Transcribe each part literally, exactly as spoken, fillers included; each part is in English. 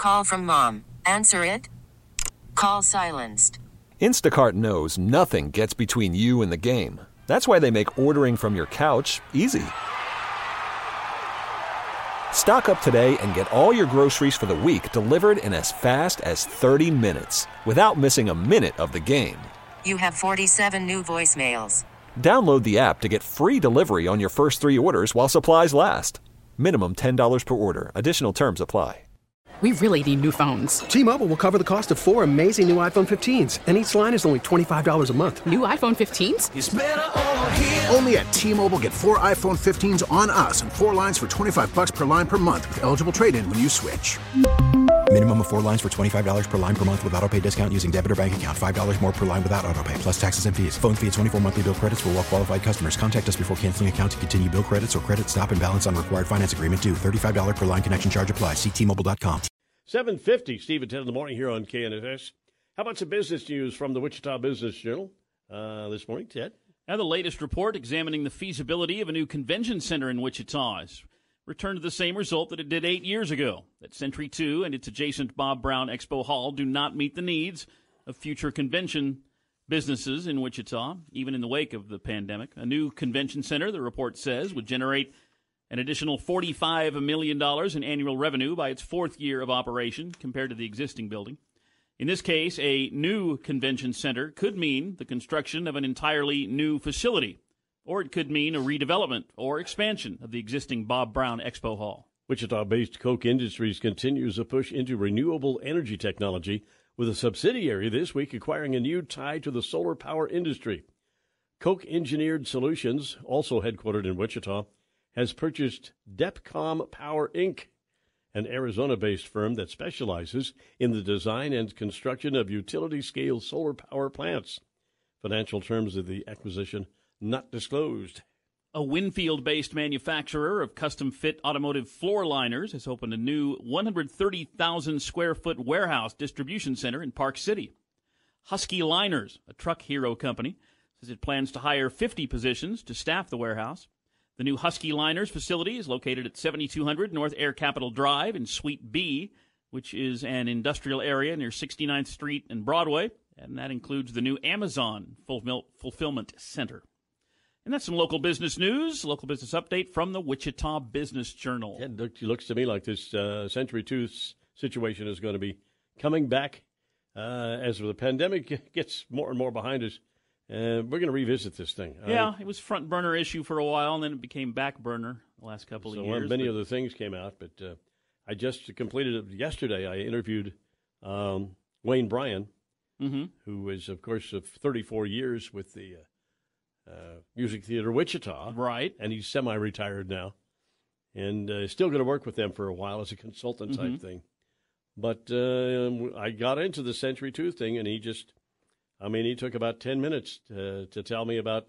Call from mom. Answer it. Call silenced. Instacart knows nothing gets between you and the game. That's why they make ordering from your couch easy. Stock up today and get all your groceries for the week delivered in as fast as thirty minutes without missing a minute of the game. You have forty-seven new voicemails. Download the app to get free delivery on your first three orders while supplies last. Minimum ten dollars per order. Additional terms apply. We really need new phones. T-Mobile will cover the cost of four amazing new iPhone fifteens, and each line is only twenty-five dollars a month. New iPhone fifteens? It's better over here. Only at T-Mobile, get four iPhone fifteens on us and four lines for twenty-five bucks per line per month with eligible trade-in when you switch. Minimum of four lines for twenty-five dollars per line per month with autopay discount using debit or bank account. five dollars more per line without autopay, plus taxes and fees. Phone fee at twenty-four monthly bill credits for well-qualified customers. Contact us before canceling account to continue bill credits or credit stop and balance on required finance agreement due. thirty-five dollars per line connection charge applies. See T Mobile dot com. seven fifty, Steve at ten in the morning here on K N S S. How about some business news from the Wichita Business Journal uh, this morning, Ted? Now, the latest report examining the feasibility of a new convention center in Wichita has returned to the same result that it did eight years ago, that Century two and its adjacent Bob Brown Expo Hall do not meet the needs of future convention businesses in Wichita, even in the wake of the pandemic. A new convention center, the report says, would generate an additional forty-five million dollars in annual revenue by its fourth year of operation compared to the existing building. In this case, a new convention center could mean the construction of an entirely new facility, or it could mean a redevelopment or expansion of the existing Bob Brown Expo Hall. Wichita-based Koch Industries continues a push into renewable energy technology, with a subsidiary this week acquiring a new tie to the solar power industry. Koch Engineered Solutions, also headquartered in Wichita, has purchased Depcom Power, Incorporated, an Arizona-based firm that specializes in the design and construction of utility-scale solar power plants. Financial terms of the acquisition not disclosed. A Winfield-based manufacturer of custom-fit automotive floor liners has opened a new one hundred thirty thousand square foot warehouse distribution center in Park City. Husky Liners, a truck hero company, says it plans to hire fifty positions to staff the warehouse. The new Husky Liners facility is located at seventy-two hundred North Air Capital Drive in Suite B, which is an industrial area near sixty-ninth Street and Broadway, and that includes the new Amazon Fulfillment Center. And that's some local business news, local business update from the Wichita Business Journal. Yeah, it looks to me like this uh, Century two situation is going to be coming back uh, as the pandemic gets more and more behind us. Uh, we're going to revisit this thing. Yeah, uh, it was front burner issue for a while, and then it became back burner the last couple so of years. Many but... other things came out, but uh, I just completed it yesterday. I interviewed um, Wayne Bryan, mm-hmm. who was, of course, of thirty-four years with the uh, uh, Music Theater Wichita. Right. And he's semi-retired now, and uh, still going to work with them for a while as a consultant type mm-hmm. thing. But uh, I got into the Century two thing, and he just... I mean, he took about ten minutes to, to tell me about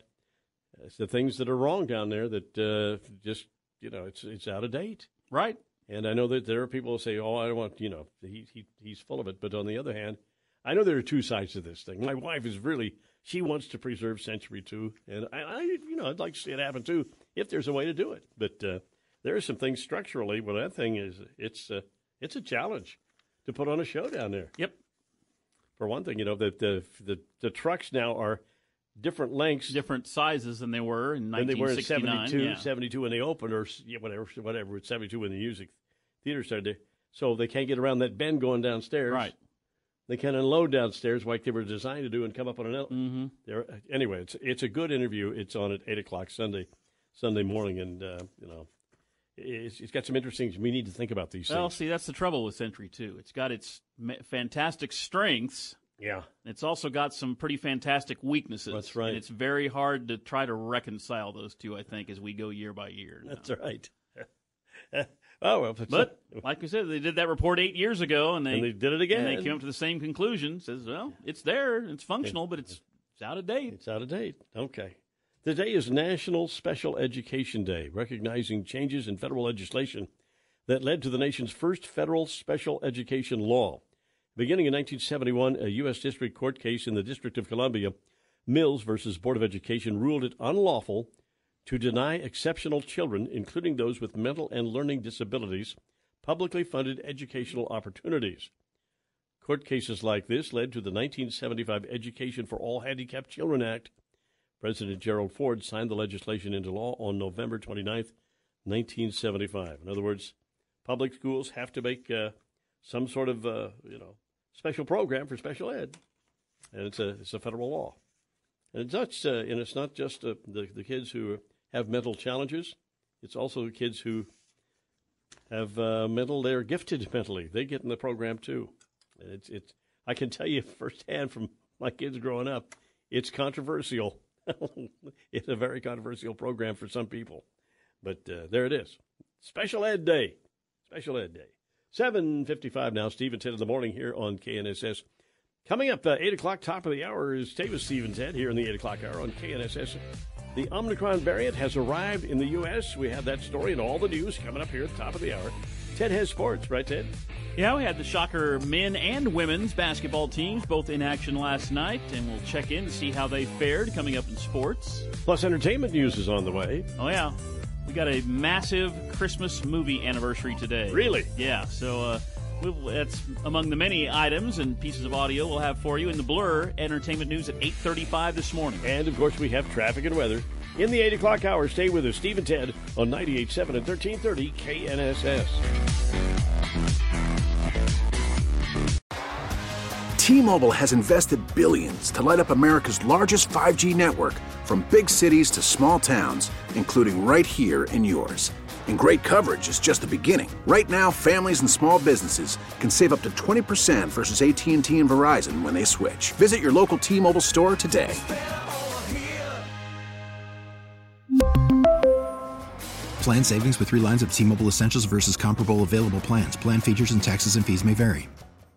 the things that are wrong down there that uh, just, you know, it's it's out of date. Right. And I know that there are people who say, oh, I don't want, you know, he, he he's full of it. But on the other hand, I know there are two sides to this thing. My wife is really, she wants to preserve Century two. And, I, I you know, I'd like to see it happen, too, if there's a way to do it. But uh, there are some things structurally. Well, that thing is, it's, uh, it's a challenge to put on a show down there. Yep. For one thing, you know, the, the the the trucks now are different lengths. Different sizes than they were in nineteen nineteen sixty-nine. They were in seventy-two, yeah. seventy-two when they opened, or yeah, whatever, whatever. It's seventy-two when the music theater started. So they can't get around that bend going downstairs. Right. They can't unload downstairs like they were designed to do and come up on an elevator. Mm-hmm. There. Anyway, it's it's a good interview. It's on at eight o'clock Sunday, Sunday morning, and uh, you know, it's, it's got some interesting things. We need to think about these well, things. see, that's the trouble with Century two. It's got its fantastic strengths. Yeah. It's also got some pretty fantastic weaknesses. That's right. And it's very hard to try to reconcile those two, I think, as we go year by year now. That's right. oh, well. But, like we said, they did that report eight years ago, and they, and they did it again. And they came up to the same conclusion. Says, well, it's there, it's functional, but it's, it's out of date. It's out of date. Okay. Today is National Special Education Day, recognizing changes in federal legislation that led to the nation's first federal special education law. Beginning in nineteen seventy-one, a U S District Court case in the District of Columbia, Mills versus Board of Education, ruled it unlawful to deny exceptional children, including those with mental and learning disabilities, publicly funded educational opportunities. Court cases like this led to the nineteen seventy-five Education for All Handicapped Children Act. President Gerald Ford signed the legislation into law on November twenty-ninth, nineteen seventy-five. In other words, public schools have to make uh, some sort of, uh, you know, special program for special ed, and it's a it's a federal law. And it's not, uh, and it's not just uh, the the kids who have mental challenges; it's also the kids who have uh, mental. They're gifted mentally; they get in the program too. And it's it's. I can tell you firsthand from my kids growing up, it's controversial. It's a very controversial program for some people, but uh, there it is. Special Ed Day, Special Ed Day. seven fifty-five now. Steve and Ted in the morning here on K N S S. Coming up, uh, eight o'clock, top of the hour, is Stay with Steve and Ted here in the eight o'clock hour on K N S S. The Omicron variant has arrived in the U S. We have that story and all the news coming up here at the top of the hour. Ted has sports, right, Ted? Yeah, we had the Shocker men and women's basketball teams both in action last night, and we'll check in to see how they fared coming up in sports. Plus, entertainment news is on the way. Oh, yeah. We got a massive Christmas movie anniversary today. Really? Yeah, so uh, we'll, that's among the many items and pieces of audio we'll have for you in the Blur entertainment news at eight thirty-five this morning. And, of course, we have traffic and weather. In the eight o'clock hour, stay with us, Steve and Ted, on ninety-eight point seven and thirteen thirty K N S S. T-Mobile has invested billions to light up America's largest five G network, from big cities to small towns, including right here in yours. And great coverage is just the beginning. Right now, families and small businesses can save up to twenty percent versus A T and T and Verizon when they switch. Visit your local T-Mobile store today. Plan savings with three lines of T-Mobile Essentials versus comparable available plans. Plan features and taxes and fees may vary.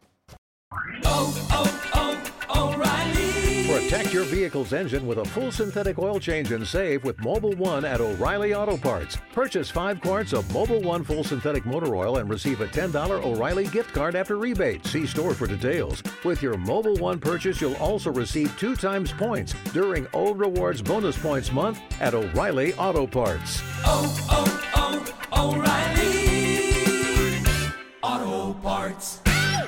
Oh, oh, O'Reilly. Protect your vehicle's engine with a full synthetic oil change and save with Mobil one at O'Reilly Auto Parts. Purchase five quarts of Mobil one full synthetic motor oil and receive a ten dollars O'Reilly gift card after rebate. See store for details. With your Mobil one purchase, you'll also receive two times points during O Rewards Bonus Points Month at O'Reilly Auto Parts. Oh, oh, oh, O'Reilly Auto Parts.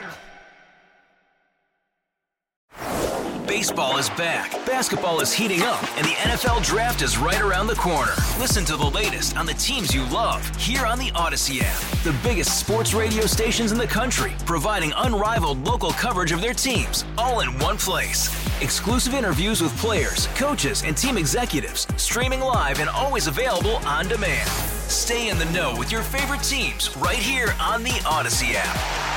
Baseball is back, basketball is heating up, and the N F L Draft is right around the corner. Listen to the latest on the teams you love here on the Odyssey app. The biggest sports radio stations in the country, providing unrivaled local coverage of their teams, all in one place. Exclusive interviews with players, coaches, and team executives, streaming live and always available on demand. Stay in the know with your favorite teams right here on the Odyssey app.